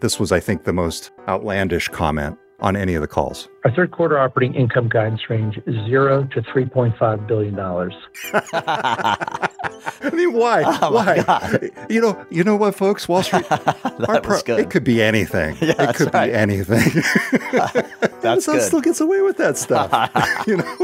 This was, I think, the most outlandish comment on any of the calls. Our third quarter operating income guidance range is $0 to $3.5 billion. I mean, why? Oh Why? You know what, folks? Wall Street, was good. it could be anything. Yeah, it could be anything. That's Amazon good. still gets away with that stuff. You know.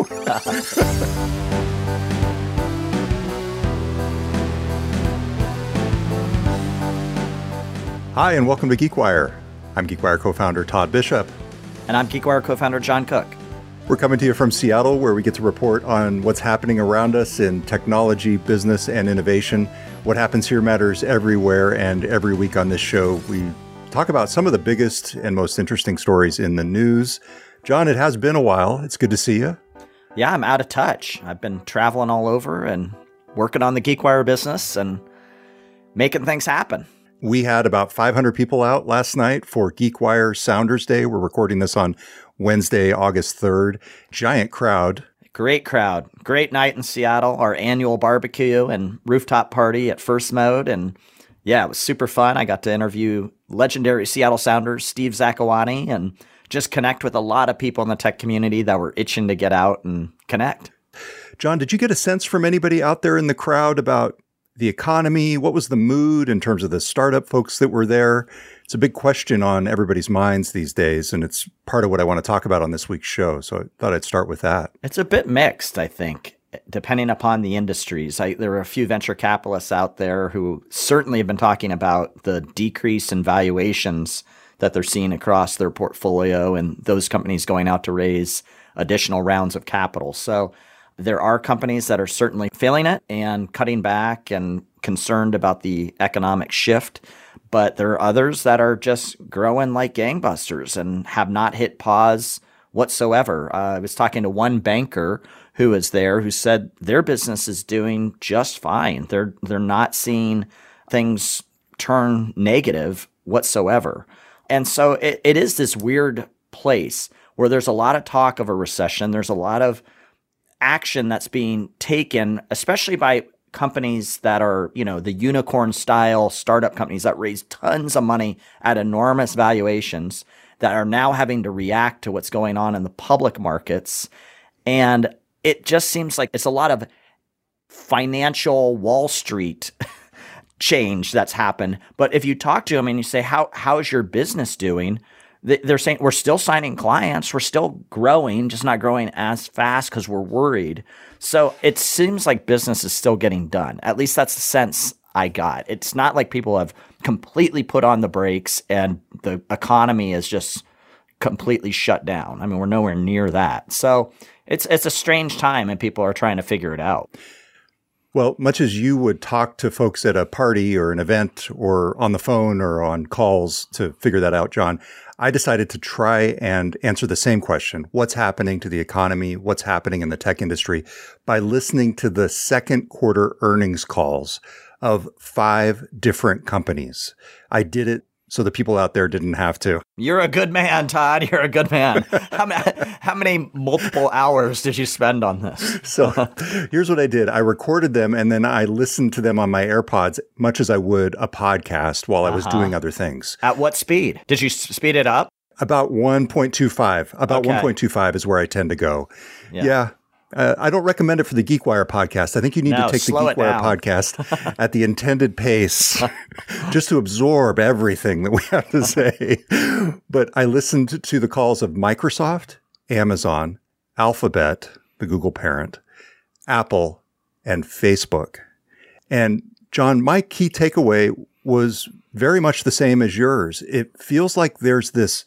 Hi, and welcome to GeekWire. I'm GeekWire co-founder Todd Bishop. And I'm GeekWire co-founder John Cook. We're coming to you from Seattle, where we get to report on what's happening around us in technology, business, and innovation. What happens here matters everywhere, and every week on this show, we talk about some of the biggest and most interesting stories in the news. John, it has been a while. It's good to see you. Yeah, I'm out of touch. I've been traveling all over and working on the GeekWire business and making things happen. We had about 500 people out last night for GeekWire Sounders Day. We're recording this on Wednesday, August 3rd. Giant crowd. Great crowd. Great night in Seattle. Our annual barbecue and rooftop party at First Mode. And yeah, it was super fun. I got to interview legendary Seattle Sounders, Steve Zakawani, and just connect with a lot of people in the tech community that were itching to get out and connect. John, did you get a sense from anybody out there in the crowd about the economy? What was the mood in terms of the startup folks that were there? It's a big question on everybody's minds these days, and it's part of what I want to talk about on this week's show. So I thought I'd start with that. It's a bit mixed, I think, depending upon the industries. There were a few venture capitalists out there who certainly have been talking about the decrease in valuations that they're seeing across their portfolio and those companies going out to raise additional rounds of capital. So there are companies that are certainly feeling it and cutting back and concerned about the economic shift. But there are others that are just growing like gangbusters and have not hit pause whatsoever. I was talking to one banker who was there who said their business is doing just fine. They're not seeing things turn negative whatsoever. And so it is this weird place where there's a lot of talk of a recession. There's a lot of action that's being taken, especially by companies that are, the unicorn style startup companies that raise tons of money at enormous valuations that are now having to react to what's going on in the public markets. And it just seems like it's a lot of financial Wall Street change that's happened. But if you talk to them and you say, how's your business doing? They're saying we're still signing clients, we're still growing, just not growing as fast because we're worried. So it seems like business is still getting done. At least that's the sense I got. It's not like people have completely put on the brakes and the economy is just completely shut down. I mean, we're nowhere near that. So it's a strange time and people are trying to figure it out. Well, much as you would talk to folks at a party or an event or on the phone or on calls to figure that out, John, I decided to try and answer the same question. What's happening to the economy? What's happening in the tech industry? By listening to the second quarter earnings calls of 5 different companies. I did it so the people out there didn't have to. You're a good man, Todd. You're a good man. How many multiple hours did you spend on this? So here's what I did. I recorded them and then I listened to them on my AirPods, much as I would a podcast while I was doing other things. At what speed? Did you speed it up? About 1.25. About Okay. 1.25 is where I tend to go. Yeah. I don't recommend it for the GeekWire podcast. I think you need to take the slow it GeekWire down. podcast at the intended pace just to absorb everything that we have to say. But I listened to the calls of Microsoft, Amazon, Alphabet, the Google parent, Apple, and Facebook. And John, my key takeaway was very much the same as yours. It feels like there's this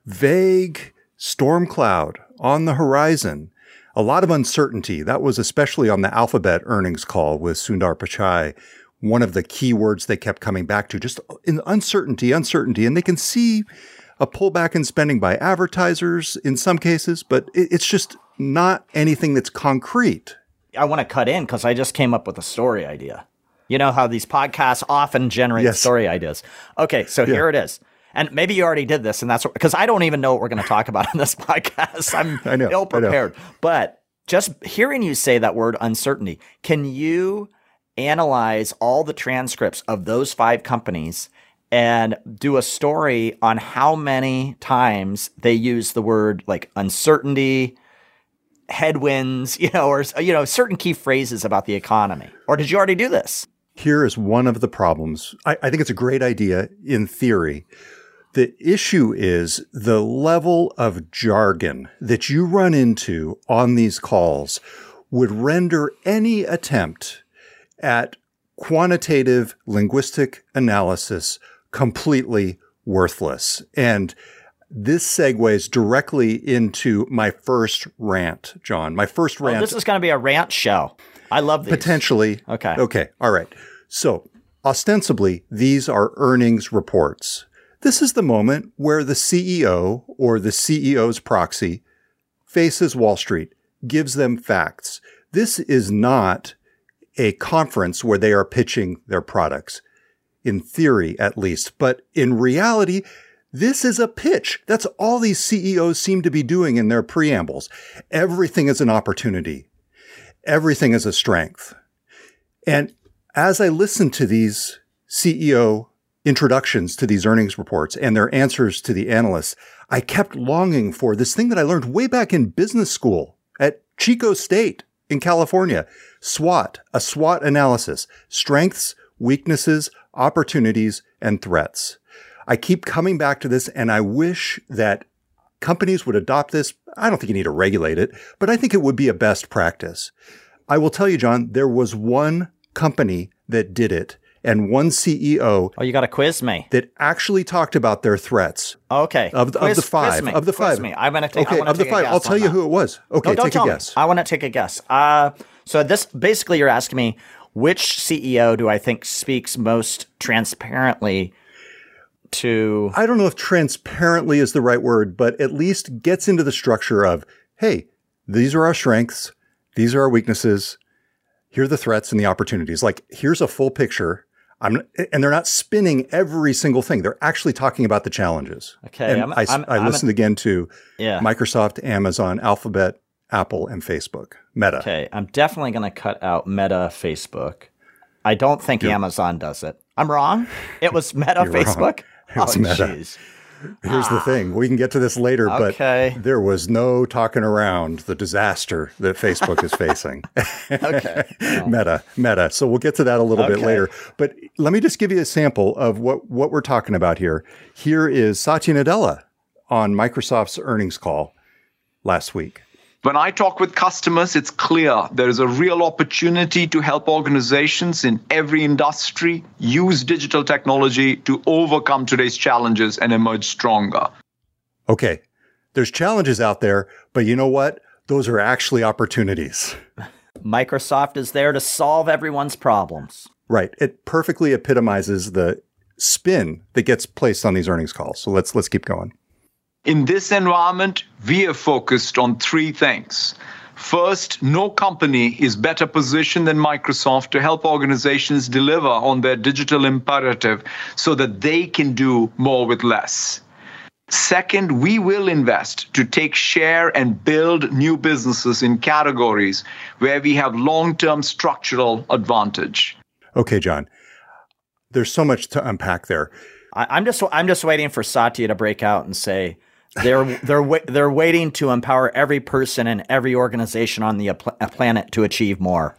vague storm cloud on the horizon. A lot of uncertainty. That was especially on the Alphabet earnings call with Sundar Pichai. One of the key words they kept coming back to, just in uncertainty. And they can see a pullback in spending by advertisers in some cases, but it's just not anything that's concrete. I want to cut in because I just came up with a story idea. You know how these podcasts often generate story ideas. Okay, so here it is. And maybe you already did this, and that's because I don't even know what we're going to talk about on this podcast. I'm ill-prepared. But just hearing you say that word uncertainty, can you analyze all the transcripts of those 5 companies and do a story on how many times they use the word like uncertainty, headwinds, or certain key phrases about the economy? Or did you already do this? Here is one of the problems. I think it's a great idea in theory. The issue is the level of jargon that you run into on these calls would render any attempt at quantitative linguistic analysis completely worthless. And this segues directly into my first rant, John. My first rant. This is going to be a rant show. I love these. Potentially. Okay. Okay. All right. So ostensibly, these are earnings reports. This is the moment where the CEO or the CEO's proxy faces Wall Street, gives them facts. This is not a conference where they are pitching their products, in theory at least. But in reality, this is a pitch. That's all these CEOs seem to be doing in their preambles. Everything is an opportunity. Everything is a strength. And as I listened to these CEO introductions to these earnings reports and their answers to the analysts, I kept longing for this thing that I learned way back in business school at Chico State in California. SWOT, a SWOT analysis, strengths, weaknesses, opportunities, and threats. I keep coming back to this, and I wish that companies would adopt this. I don't think you need to regulate it, but I think it would be a best practice. I will tell you, John, there was one company that did it, and one CEO. Oh, you got to quiz me. That actually talked about their threats. Okay. Of the five. Of the five. Quiz me. I'm going to take. Okay. Of the five, I'll tell you who it was. Okay. No, don't take a guess. I want to take a guess. So this basically, you're asking me which CEO do I think speaks most transparently to? I don't know if transparently is the right word, but at least gets into the structure of, hey, these are our strengths. These are our weaknesses. Here are the threats and the opportunities. Like, here's a full picture. And they're not spinning every single thing. They're actually talking about the challenges. Okay. And I listened again to Microsoft, Amazon, Alphabet, Apple, and Facebook. Meta. Okay. I'm definitely going to cut out Meta, Facebook. I don't think Amazon does it. I'm wrong. It was Meta, Facebook. It was Meta. Geez. Here's the thing. We can get to this later, Okay. but there was no talking around the disaster that Facebook is facing. Okay. Meta. So we'll get to that a little bit Okay. later. But let me just give you a sample of what we're talking about here. Here is Satya Nadella on Microsoft's earnings call last week. When I talk with customers, it's clear there is a real opportunity to help organizations in every industry use digital technology to overcome today's challenges and emerge stronger. Okay, there's challenges out there, but you know what? Those are actually opportunities. Microsoft is there to solve everyone's problems. Right. It perfectly epitomizes the spin that gets placed on these earnings calls. So let's keep going. In this environment, we are focused on three things. First, no company is better positioned than Microsoft to help organizations deliver on their digital imperative so that they can do more with less. Second, we will invest to take share and build new businesses in categories where we have long-term structural advantage. Okay, John. There's so much to unpack there. I'm just waiting for Satya to break out and say they're waiting to empower every person and every organization on the planet to achieve more.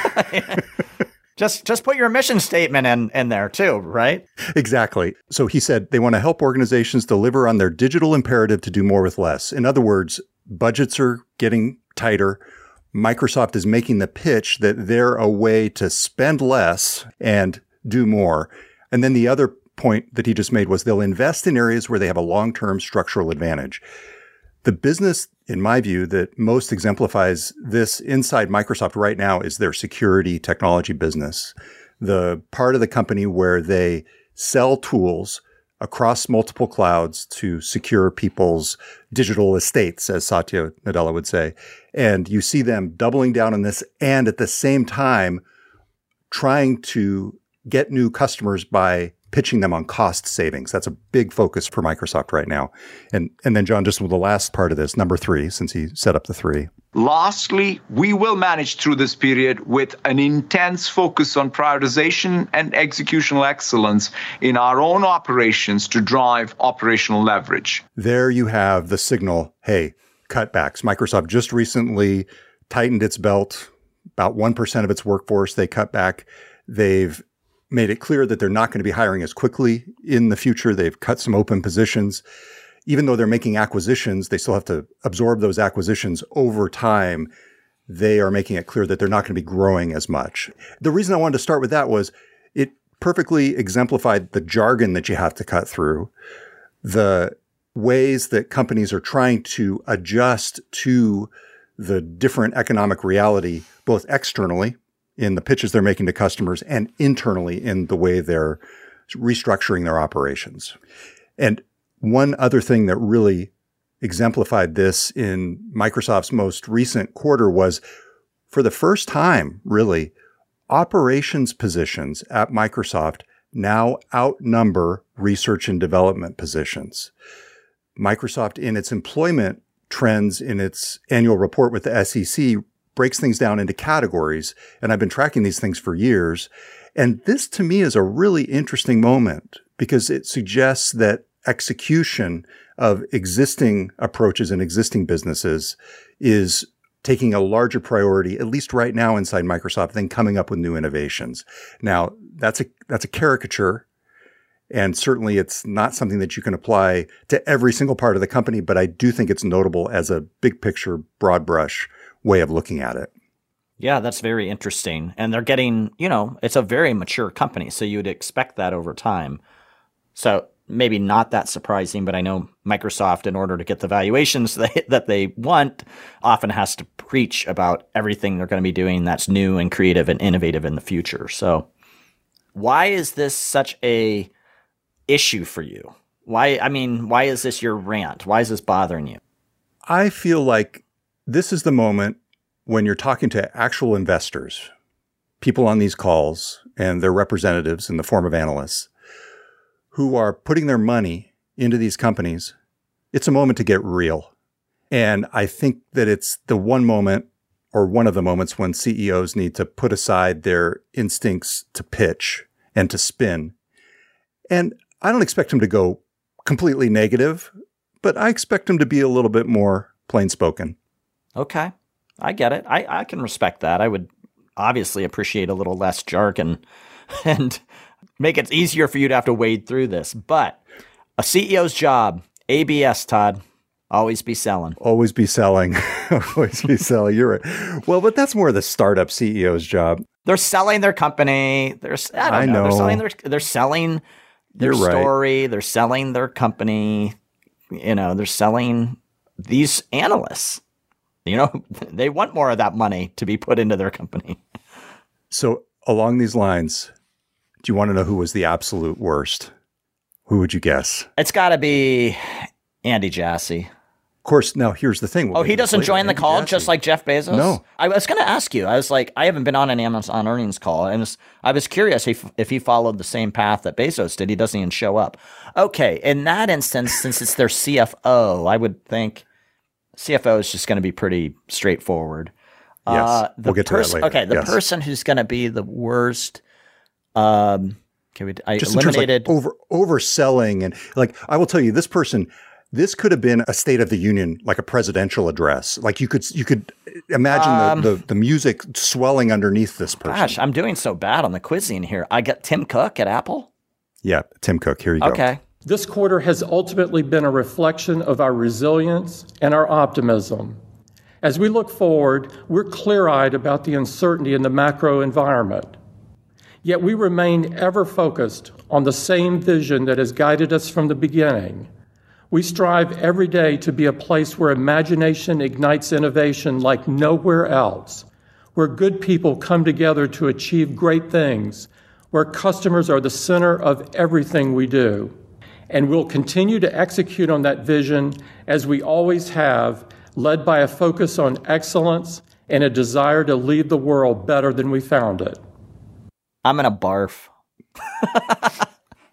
Just put your mission statement in there too, right? Exactly. So he said they want to help organizations deliver on their digital imperative to do more with less. In other words, budgets are getting tighter. Microsoft is making the pitch that they're a way to spend less and do more. And then the other point that he just made was they'll invest in areas where they have a long-term structural advantage. The business, in my view, that most exemplifies this inside Microsoft right now is their security technology business. The part of the company where they sell tools across multiple clouds to secure people's digital estates, as Satya Nadella would say. And you see them doubling down on this and at the same time trying to get new customers by pitching them on cost savings. That's a big focus for Microsoft right now. And then, John, just with the last part of this, number 3, since he set up the 3. Lastly, we will manage through this period with an intense focus on prioritization and executional excellence in our own operations to drive operational leverage. There you have the signal, hey, cutbacks. Microsoft just recently tightened its belt, about 1% of its workforce they cut back. They've made it clear that they're not going to be hiring as quickly in the future. They've cut some open positions. Even though they're making acquisitions, they still have to absorb those acquisitions over time. They are making it clear that they're not going to be growing as much. The reason I wanted to start with that was it perfectly exemplified the jargon that you have to cut through, the ways that companies are trying to adjust to the different economic reality, both externally in the pitches they're making to customers and internally in the way they're restructuring their operations. And one other thing that really exemplified this in Microsoft's most recent quarter was, for the first time, really, operations positions at Microsoft now outnumber research and development positions. Microsoft, in its employment trends in its annual report with the SEC, breaks things down into categories. And I've been tracking these things for years. And this, to me, is a really interesting moment because it suggests that execution of existing approaches and existing businesses is taking a larger priority, at least right now inside Microsoft, than coming up with new innovations. Now, that's a caricature, and certainly it's not something that you can apply to every single part of the company, but I do think it's notable as a big picture, broad brush way of looking at it. Yeah, that's very interesting. And they're getting, it's a very mature company, so you'd expect that over time. So maybe not that surprising, but I know Microsoft, in order to get the valuations that they want, often has to preach about everything they're going to be doing that's new and creative and innovative in the future. So why is this such a issue for you? Why is this your rant? Why is this bothering you? I feel like this is the moment when you're talking to actual investors, people on these calls and their representatives in the form of analysts, who are putting their money into these companies. It's a moment to get real. And I think that it's the one moment, or one of the moments, when CEOs need to put aside their instincts to pitch and to spin. And I don't expect them to go completely negative, but I expect them to be a little bit more plain spoken. Okay. I get it. I can respect that. I would obviously appreciate a little less jargon and make it easier for you to have to wade through this. But a CEO's job, ABS, Todd, always be selling. Always be selling. Always be selling. You're right. Well, but that's more the startup CEO's job. They're selling their company. They're selling their story. Right. They're selling their company. They're selling these analysts. They want more of that money to be put into their company. So along these lines, do you want to know who was the absolute worst? Who would you guess? It's got to be Andy Jassy. Of course. Now, here's the thing. He doesn't join the call just like Jeff Bezos? No. I was going to ask you. I was like, I haven't been on an Amazon earnings call. And I was curious if he followed the same path that Bezos did. He doesn't even show up. Okay. In that instance, since it's their CFO, I would think CFO is just going to be pretty straightforward. Yes. We'll get to that later. Okay. The person who's going to be the worst. I eliminated overselling, and I will tell you, this person, this could have been a State of the Union, like a presidential address. Like you could imagine the music swelling underneath this person. Gosh, I'm doing so bad on the quizzing here. I got Tim Cook at Apple. Yeah, Tim Cook. Here you go. Okay. This quarter has ultimately been a reflection of our resilience and our optimism. As we look forward, we're clear-eyed about the uncertainty in the macro environment. Yet we remain ever focused on the same vision that has guided us from the beginning. We strive every day to be a place where imagination ignites innovation like nowhere else, where good people come together to achieve great things, where customers are the center of everything we do. And we'll continue to execute on that vision as we always have, led by a focus on excellence and a desire to leave the world better than we found it. I'm going to barf.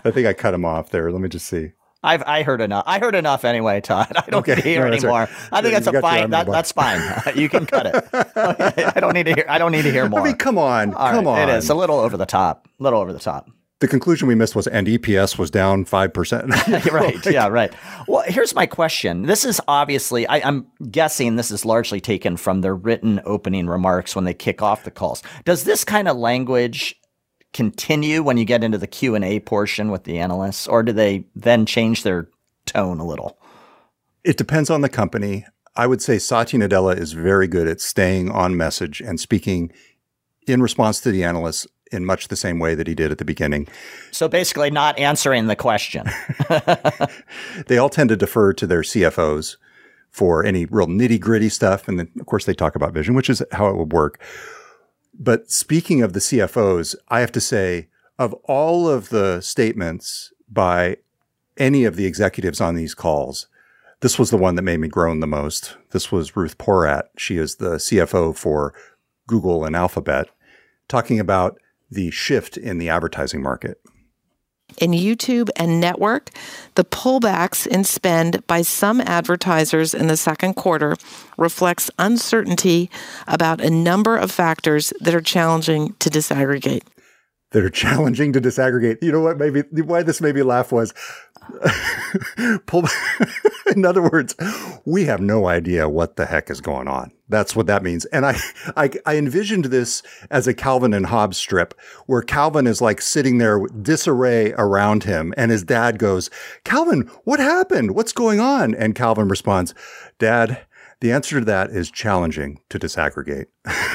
I think I cut him off there. Let me just see. I heard enough. I heard enough anyway, Todd. I don't need to hear anymore. Right. I think that's fine. That's fine. You can cut it. I don't need to hear more. I mean, come on. It is a little over the top. The conclusion we missed was, and EPS was down 5%. Right. Yeah, right. Well, here's my question. This is obviously, I'm guessing this is largely taken from their written opening remarks when they kick off the calls. Does this kind of language continue when you get into the Q&A portion with the analysts, or do they then change their tone a little? It depends on the company. I would say Satya Nadella is very good at staying on message and speaking in response to the analysts in much the same way that he did at the beginning. So basically not answering the question. They all tend to defer to their CFOs for any real nitty-gritty stuff. And then, of course, they talk about vision, which is how it would work. But speaking of the CFOs, I have to say, of all of the statements by any of the executives on these calls, this was the one that made me groan the most. This was Ruth Porat. She is the CFO for Google and Alphabet, talking about the shift in the advertising market. In YouTube and network, the pullbacks in spend by some advertisers in the second quarter reflects uncertainty about a number of factors that are challenging to disaggregate. You know what? Maybe why this made me laugh was, in other words, we have no idea what the heck is going on. That's what that means. And I envisioned this as a Calvin and Hobbes strip where Calvin is like sitting there with disarray around him and his dad goes, "Calvin, what happened? What's going on?" And Calvin responds, "Dad, the answer to that is challenging to disaggregate."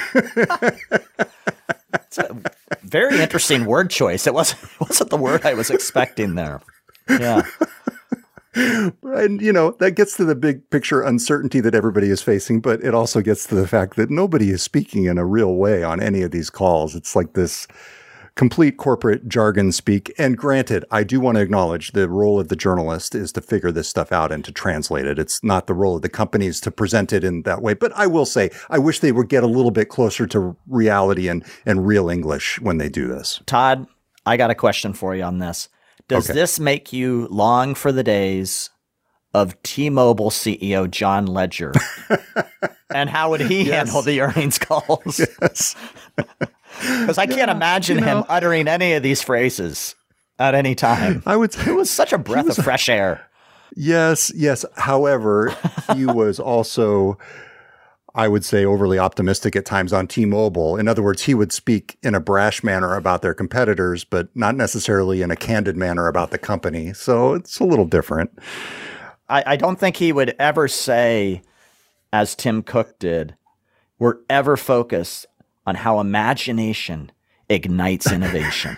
It's a very interesting word choice. It wasn't the word I was expecting there. Yeah. And, that gets to the big picture uncertainty that everybody is facing, but it also gets to the fact that nobody is speaking in a real way on any of these calls. It's like this complete corporate jargon speak. And granted, I do want to acknowledge the role of the journalist is to figure this stuff out and to translate it. It's not the role of the companies to present it in that way. But I will say, I wish they would get a little bit closer to reality and real English when they do this. Todd, I got a question for you on this. Does this make you long for the days of T-Mobile CEO John Legere? And how would he handle the earnings calls? Yes. Because I can't imagine him uttering any of these phrases at any time. I would say it was such a breath of fresh air. Yes. However, he was also, I would say, overly optimistic at times on T-Mobile. In other words, he would speak in a brash manner about their competitors, but not necessarily in a candid manner about the company. So it's a little different. I don't think he would ever say, as Tim Cook did, we're ever focused on how imagination ignites innovation.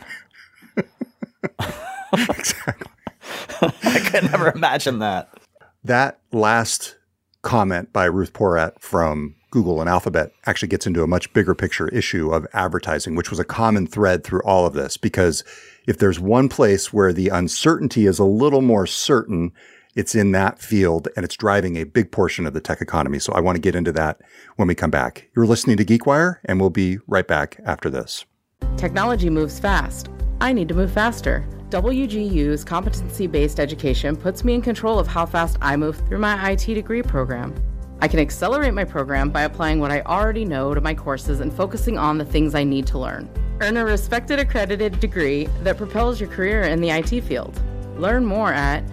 Exactly. I could never imagine that. That last comment by Ruth Porat from Google and Alphabet actually gets into a much bigger picture issue of advertising, which was a common thread through all of this. Because if there's one place where the uncertainty is a little more certain, it's in that field, and it's driving a big portion of the tech economy. So I want to get into that when we come back. You're listening to GeekWire, and we'll be right back after this. Technology moves fast. I need to move faster. WGU's competency-based education puts me in control of how fast I move through my IT degree program. I can accelerate my program by applying what I already know to my courses and focusing on the things I need to learn. Earn a respected accredited degree that propels your career in the IT field. Learn more at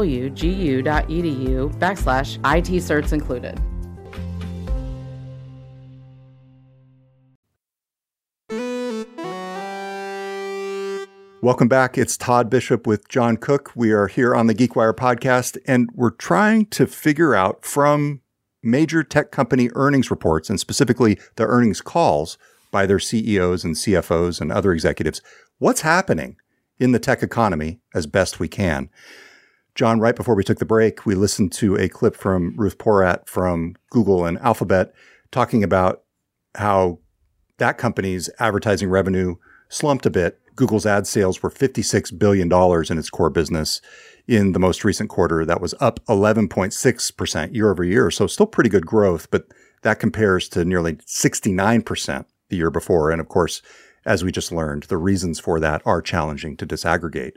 wgu.edu/IT certs included. Welcome back. It's Todd Bishop with John Cook. We are here on the GeekWire podcast, and we're trying to figure out from major tech company earnings reports, and specifically the earnings calls by their CEOs and CFOs and other executives, what's happening in the tech economy as best we can. John, right before we took the break, we listened to a clip from Ruth Porat from Google and Alphabet talking about how that company's advertising revenue slumped a bit. Google's ad sales were $56 billion in its core business in the most recent quarter. That was up 11.6% year over year. So still pretty good growth, but that compares to nearly 69% the year before. And of course, as we just learned, the reasons for that are challenging to disaggregate.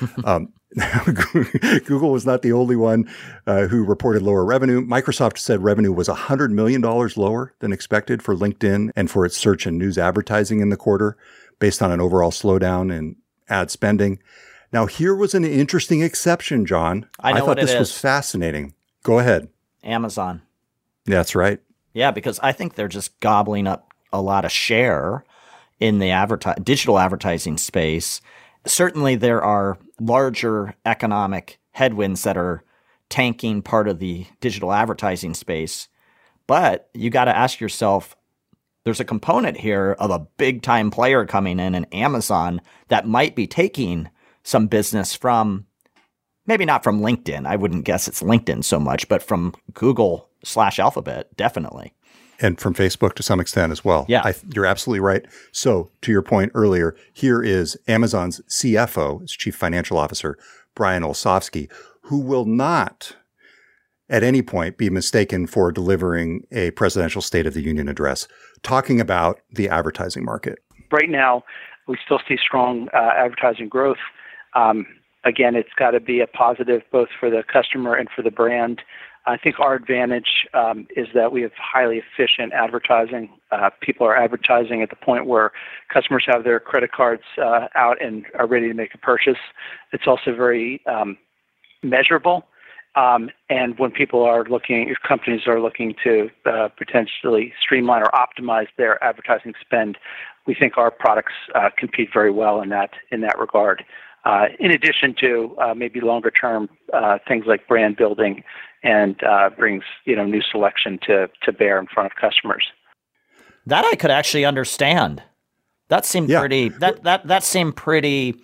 Google was not the only one who reported lower revenue. Microsoft said revenue was $100 million lower than expected for LinkedIn and for its search and news advertising in the quarter, based on an overall slowdown in ad spending. Now, here was an interesting exception, John. I thought this was fascinating. Go ahead. Amazon. That's right. Yeah, because I think they're just gobbling up a lot of share in the digital advertising space. Certainly, there are larger economic headwinds that are tanking part of the digital advertising space. But you got to ask yourself, there's a component here of a big time player coming in Amazon that might be taking some business from, maybe not from LinkedIn. I wouldn't guess it's LinkedIn so much, but from Google/Alphabet, definitely. And from Facebook to some extent as well. Yeah. You're absolutely right. So to your point earlier, here is Amazon's CFO, his Chief Financial Officer, Brian Olsavsky, who will not at any point be mistaken for delivering a presidential State of the Union address, talking about the advertising market. Right now, we still see strong advertising growth. Again, it's got to be a positive both for the customer and for the brand. I think our advantage is that we have highly efficient advertising. People are advertising at the point where customers have their credit cards out and are ready to make a purchase. It's also very measurable. And when people are looking, if companies are looking to potentially streamline or optimize their advertising spend, we think our products compete very well in that regard. In addition to maybe longer term things like brand building and brings new selection to bear in front of customers. That I could actually understand. That seemed pretty. That seemed pretty,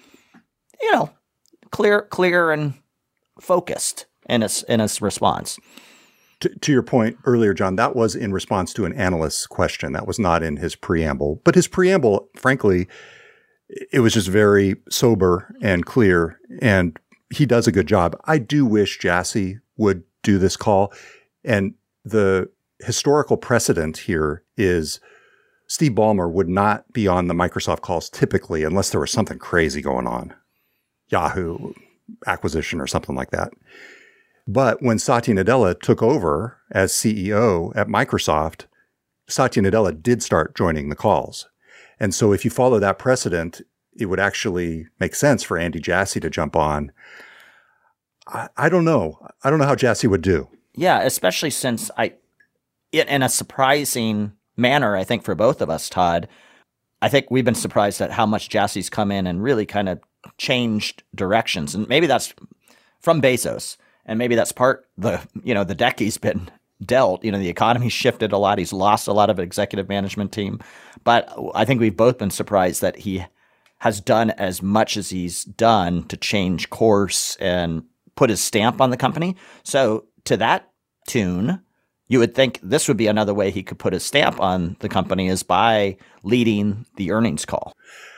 clear and focused in its response. To your point earlier, John, that was in response to an analyst's question. That was not in his preamble. But his preamble, frankly, it was just very sober and clear, and he does a good job. I do wish Jassy would do this call. And the historical precedent here is Steve Ballmer would not be on the Microsoft calls typically unless there was something crazy going on. Yahoo acquisition or something like that. But when Satya Nadella took over as CEO at Microsoft, Satya Nadella did start joining the calls. And so if you follow that precedent, it would actually make sense for Andy Jassy to jump on. I don't know. I don't know how Jassy would do. Yeah, especially since in a surprising manner, I think for both of us, Todd, I think we've been surprised at how much Jassy's come in and really kind of changed directions. And maybe that's from Bezos. And maybe that's the deck he's been dealt. The economy's shifted a lot. He's lost a lot of executive management team. But I think we've both been surprised that he has done as much as he's done to change course and put his stamp on the company. So to that tune, you would think this would be another way he could put his stamp on the company is by leading the earnings call.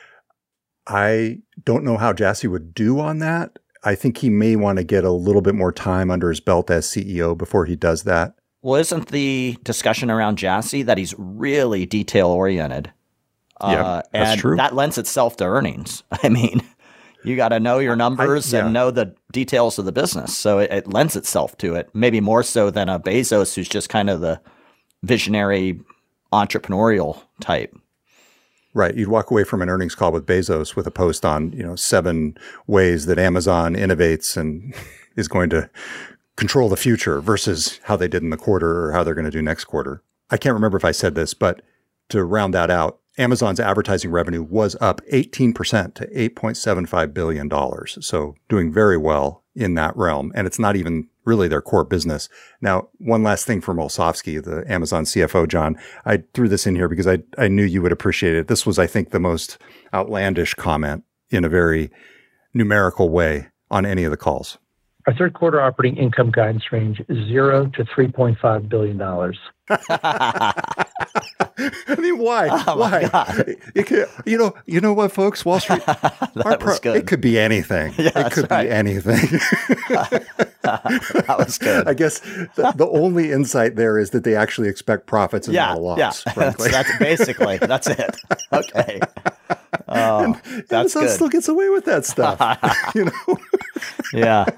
I don't know how Jassy would do on that. I think he may want to get a little bit more time under his belt as CEO before he does that. Well, isn't the discussion around Jassy that he's really detail-oriented? Yeah, that's and true. That lends itself to earnings. I mean, you got to know your numbers and know the details of the business. So it lends itself to it, maybe more so than a Bezos who's just kind of the visionary entrepreneurial type. Right. You'd walk away from an earnings call with Bezos with a post on, 7 ways that Amazon innovates and is going to control the future versus how they did in the quarter or how they're going to do next quarter. I can't remember if I said this, but to round that out, Amazon's advertising revenue was up 18% to $8.75 billion. So doing very well in that realm. And it's not even really their core business. Now, one last thing from Olsavsky, the Amazon CFO, John. I threw this in here because I knew you would appreciate it. This was, I think, the most outlandish comment in a very numerical way on any of the calls. Our third quarter operating income guidance range is $0 to $3.5 billion. I mean, why? Oh why? It could, you know what, folks? Wall Street. Was good. It could be anything. Yeah, it could be anything. That was good. I guess the only insight there is that they actually expect profits and not a loss. Yeah, that's basically that's it. Okay. Oh, that's Amazon good. still gets away with that stuff. Yeah.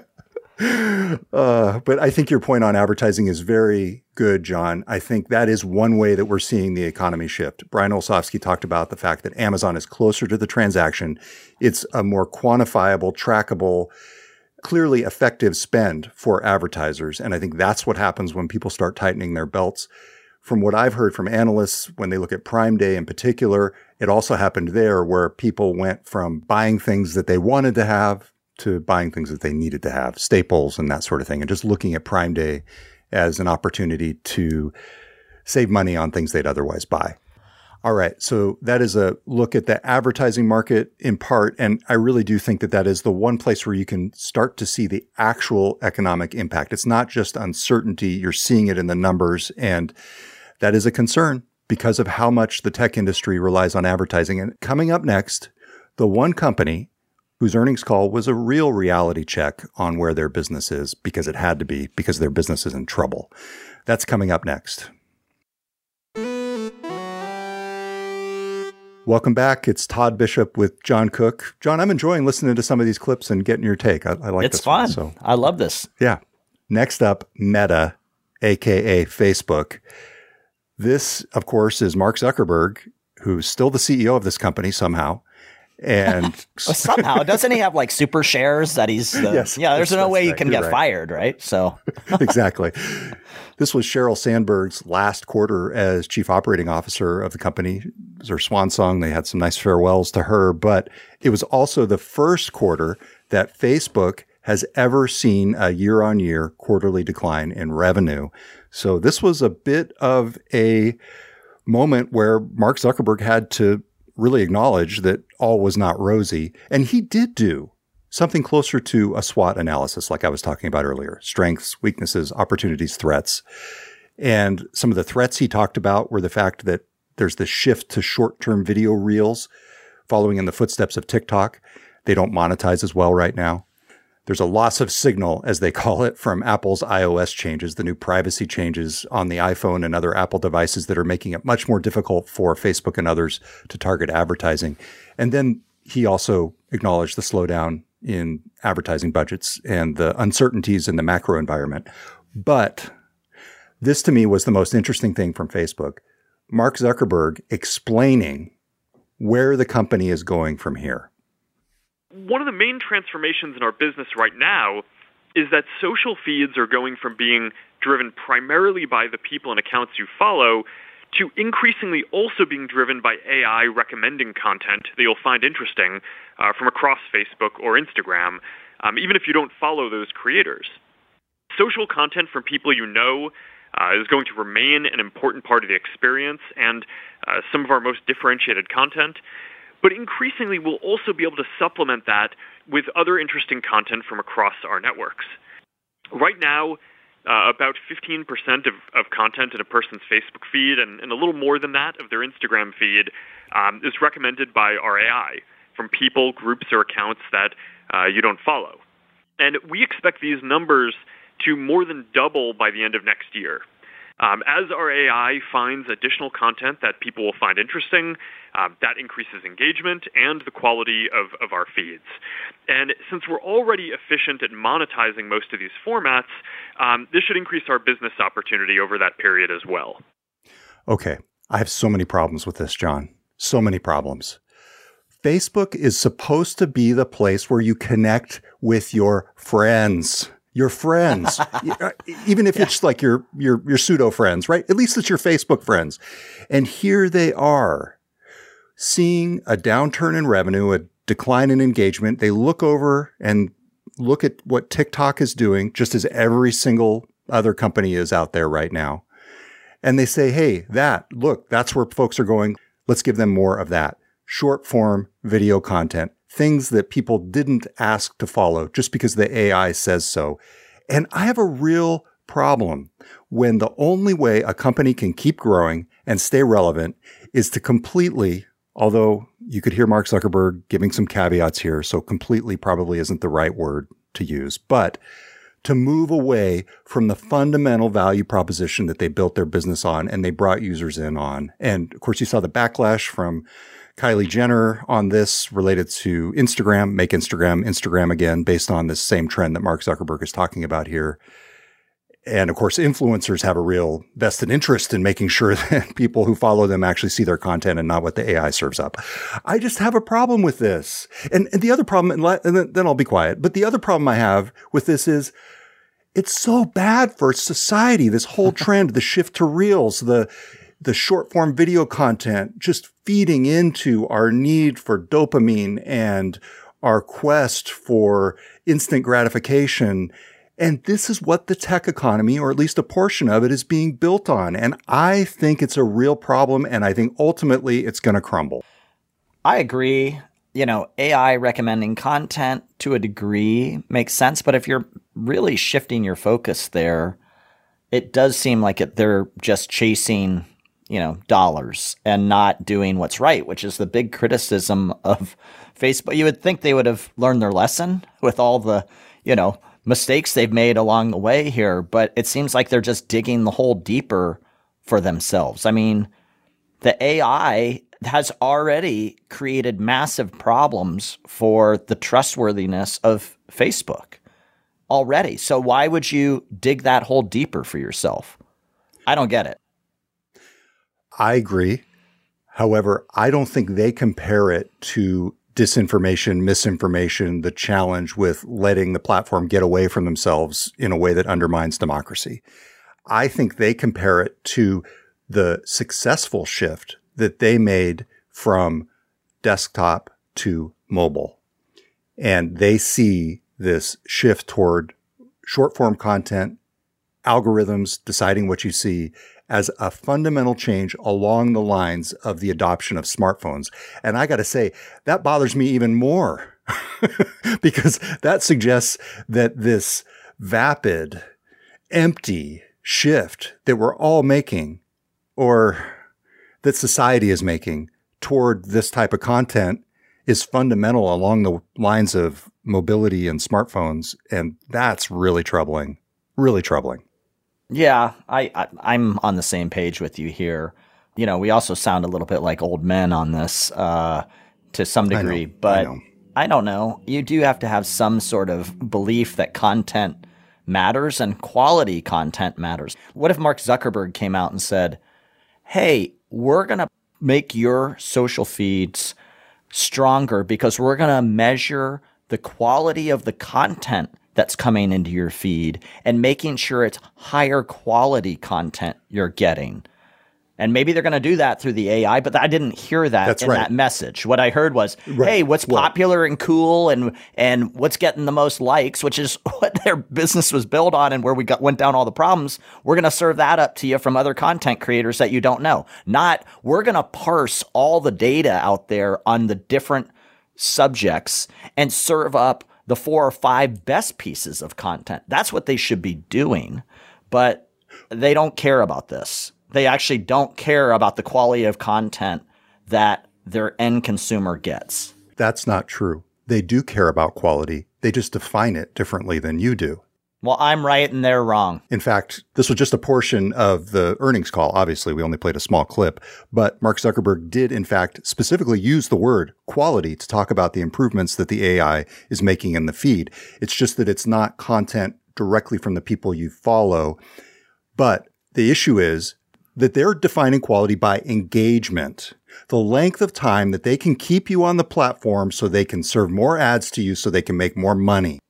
But I think your point on advertising is very good, John. I think that is one way that we're seeing the economy shift. Brian Olsavsky talked about the fact that Amazon is closer to the transaction. It's a more quantifiable, trackable, clearly effective spend for advertisers. And I think that's what happens when people start tightening their belts. From what I've heard from analysts, when they look at Prime Day in particular, it also happened there where people went from buying things that they wanted to have to buying things that they needed to have, staples and that sort of thing, and just looking at Prime Day as an opportunity to save money on things they'd otherwise buy. All right, so that is a look at the advertising market in part, and I really do think that that is the one place where you can start to see the actual economic impact. It's not just uncertainty, you're seeing it in the numbers, and that is a concern because of how much the tech industry relies on advertising. And coming up next, the one company whose earnings call was a real reality check on where their business is, because it had to be, because their business is in trouble. That's coming up next. Welcome back. It's Todd Bishop with John Cook. John, I'm enjoying listening to some of these clips and getting your take. I like it's this fun. one, so. I love this. Yeah. Next up, Meta, aka Facebook. This, of course, is Mark Zuckerberg, who's still the CEO of this company somehow. And somehow, doesn't he have like super shares that he's yes, yeah, there's no way right. you can You're get right. fired, right? So exactly. This was Sheryl Sandberg's last quarter as chief operating officer of the company. It was her swan song. They had some nice farewells to her, but it was also the first quarter that Facebook has ever seen a year-on-year quarterly decline in revenue. So this was a bit of a moment where Mark Zuckerberg had to really acknowledge that all was not rosy. And he did do something closer to a SWOT analysis, like I was talking about earlier: strengths, weaknesses, opportunities, threats. And some of the threats he talked about were the fact that there's this shift to short-term video reels following in the footsteps of TikTok. They don't monetize as well right now. There's a loss of signal, as they call it, from Apple's iOS changes, the new privacy changes on the iPhone and other Apple devices that are making it much more difficult for Facebook and others to target advertising. And then he also acknowledged the slowdown in advertising budgets and the uncertainties in the macro environment. But this to me was the most interesting thing from Facebook. Mark Zuckerberg explaining where the company is going from here. One of the main transformations in our business right now is that social feeds are going from being driven primarily by the people and accounts you follow to increasingly also being driven by AI recommending content that you'll find interesting from across Facebook or Instagram, even if you don't follow those creators. Social content from people you know is going to remain an important part of the experience and some of our most differentiated content. But increasingly, we'll also be able to supplement that with other interesting content from across our networks. Right now, about 15% of content in a person's Facebook feed and a little more than that of their Instagram feed is recommended by our AI from people, groups, or accounts that you don't follow. And we expect these numbers to more than double by the end of next year. As our AI finds additional content that people will find interesting, that increases engagement and the quality of our feeds. And since we're already efficient at monetizing most of these formats, this should increase our business opportunity over that period as well. Okay, I have so many problems with this, John. So many problems. Facebook is supposed to be the place where you connect with your friends. Your friends, even if it's like your pseudo friends, right? At least it's your Facebook friends. And here they are seeing a downturn in revenue, a decline in engagement. They look over and look at what TikTok is doing, just as every single other company is out there right now. And they say, hey, look, that's where folks are going. Let's give them more of that. Short form video content. Things that people didn't ask to follow just because the AI says so. And I have a real problem when the only way a company can keep growing and stay relevant is to completely, although you could hear Mark Zuckerberg giving some caveats here, so completely probably isn't the right word to use, but to move away from the fundamental value proposition that they built their business on and they brought users in on. And of course, you saw the backlash from Kylie Jenner on this related to Instagram, make Instagram again, based on this same trend that Mark Zuckerberg is talking about here. And of course, influencers have a real vested interest in making sure that people who follow them actually see their content and not what the AI serves up. I just have a problem with this. And the other problem, and then I'll be quiet, but the other problem I have with this is it's so bad for society. This whole trend, the shift to reels, the short form video content, just feeding into our need for dopamine and our quest for instant gratification. And this is what the tech economy, or at least a portion of it, is being built on. And I think it's a real problem. And I think ultimately it's going to crumble. I agree. AI recommending content to a degree makes sense. But if you're really shifting your focus there, it does seem like they're just chasing, dollars and not doing what's right, which is the big criticism of Facebook. You would think they would have learned their lesson with all the, mistakes they've made along the way here, but it seems like they're just digging the hole deeper for themselves. I mean, the AI has already created massive problems for the trustworthiness of Facebook already. So why would you dig that hole deeper for yourself? I don't get it. I agree. However, I don't think they compare it to disinformation, misinformation, the challenge with letting the platform get away from themselves in a way that undermines democracy. I think they compare it to the successful shift that they made from desktop to mobile. And they see this shift toward short form content, algorithms deciding what you see, as a fundamental change along the lines of the adoption of smartphones. And I got to say, that bothers me even more because that suggests that this vapid, empty shift that we're all making, or that society is making toward this type of content, is fundamental along the lines of mobility and smartphones. And that's really troubling, really troubling. Yeah, I'm on the same page with you here. We also sound a little bit like old men on this to some degree, but I don't know. You do have to have some sort of belief that content matters and quality content matters. What if Mark Zuckerberg came out and said, hey, we're going to make your social feeds stronger because we're going to measure the quality of the content that's coming into your feed and making sure it's higher quality content you're getting. And maybe they're going to do that through the AI, but I didn't hear that that message. What I heard was, hey, what's popular and cool and what's getting the most likes, which is what their business was built on and where we went down all the problems. We're going to serve that up to you from other content creators that you don't know. Not, we're going to parse all the data out there on the different subjects and serve up the 4 or 5 best pieces of content. That's what they should be doing, but they don't care about this. They actually don't care about the quality of content that their end consumer gets. That's not true. They do care about quality. They just define it differently than you do. Well, I'm right and they're wrong. In fact, this was just a portion of the earnings call. Obviously, we only played a small clip, but Mark Zuckerberg did, in fact, specifically use the word quality to talk about the improvements that the AI is making in the feed. It's just that it's not content directly from the people you follow. But the issue is that they're defining quality by engagement, the length of time that they can keep you on the platform so they can serve more ads to you so they can make more money.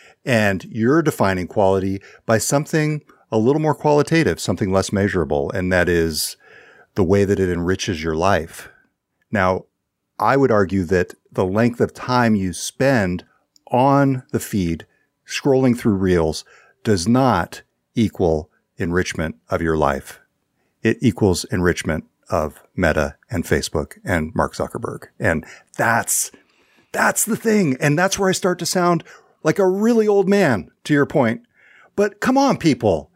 And you're defining quality by something a little more qualitative, something less measurable, and that is the way that it enriches your life. Now, I would argue that the length of time you spend on the feed, scrolling through Reels, does not equal enrichment of your life. It equals enrichment of Meta and Facebook and Mark Zuckerberg. And that's the thing. And that's where I start to sound like a really old man, to your point. But come on, people.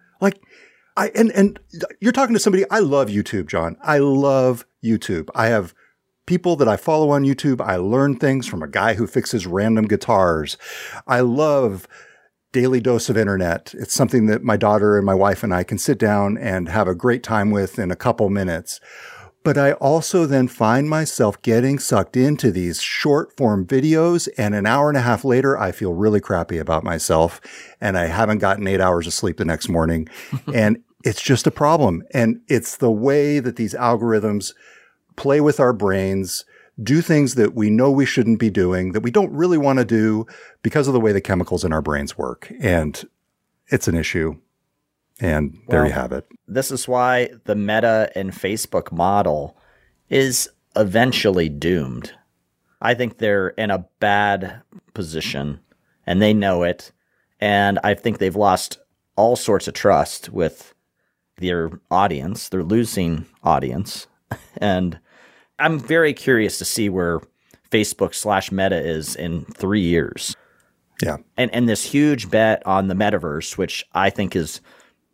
And you're talking to somebody. I love YouTube, John. I love YouTube. I have people that I follow on YouTube. I learn things from a guy who fixes random guitars. I love Daily Dose of Internet. It's something that my daughter and my wife and I can sit down and have a great time with in a couple minutes. But I also then find myself getting sucked into these short form videos, and an hour and a half later, I feel really crappy about myself, and I haven't gotten 8 hours of sleep the next morning. And it's just a problem. And it's the way that these algorithms play with our brains, do things that we know we shouldn't be doing, that we don't really want to do because of the way the chemicals in our brains work. And it's an issue. And there you have it. This is why the Meta and Facebook model is eventually doomed. I think they're in a bad position, and they know it. And I think they've lost all sorts of trust with their audience. They're losing audience. And I'm very curious to see where Facebook/Meta is in 3 years. Yeah. And this huge bet on the metaverse, which I think is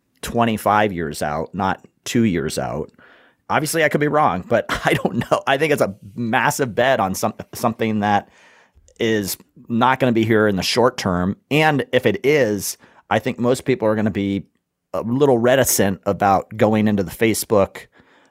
25 years out, not 2 years out. Obviously, I could be wrong, but I don't know. I think it's a massive bet on something that is not going to be here in the short term. And if it is, I think most people are going to be a little reticent about going into the Facebook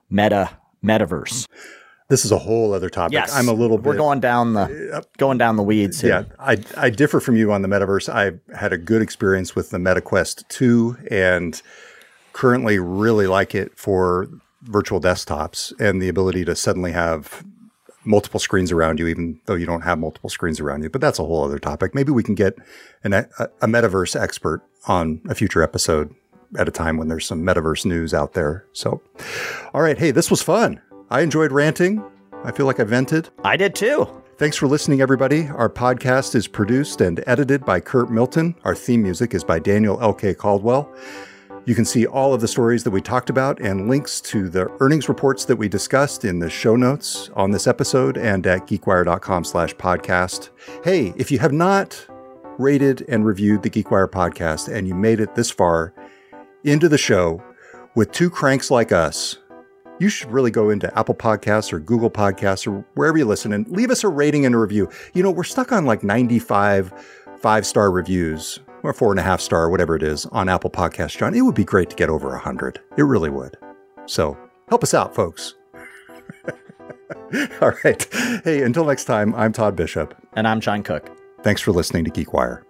metaverse. This is a whole other topic. Yes, I'm a little bit. We're going down the weeds here. Yeah, I differ from you on the metaverse. I had a good experience with the MetaQuest 2 and currently really like it for virtual desktops and the ability to suddenly have multiple screens around you, even though you don't have multiple screens around you. But that's a whole other topic. Maybe we can get a metaverse expert on a future episode at a time when there's some metaverse news out there. So, all right. Hey, this was fun. I enjoyed ranting. I feel like I vented. I did too. Thanks for listening, everybody. Our podcast is produced and edited by Kurt Milton. Our theme music is by Daniel L.K. Caldwell. You can see all of the stories that we talked about and links to the earnings reports that we discussed in the show notes on this episode and at geekwire.com/podcast. Hey, if you have not rated and reviewed the GeekWire podcast and you made it this far into the show with two cranks like us, you should really go into Apple Podcasts or Google Podcasts or wherever you listen and leave us a rating and a review. You know, we're stuck on like 95 5-star reviews or 4.5 star, whatever it is on Apple Podcasts, John. It would be great to get over 100. It really would. So help us out, folks. All right. Hey, until next time, I'm Todd Bishop. And I'm John Cook. Thanks for listening to GeekWire.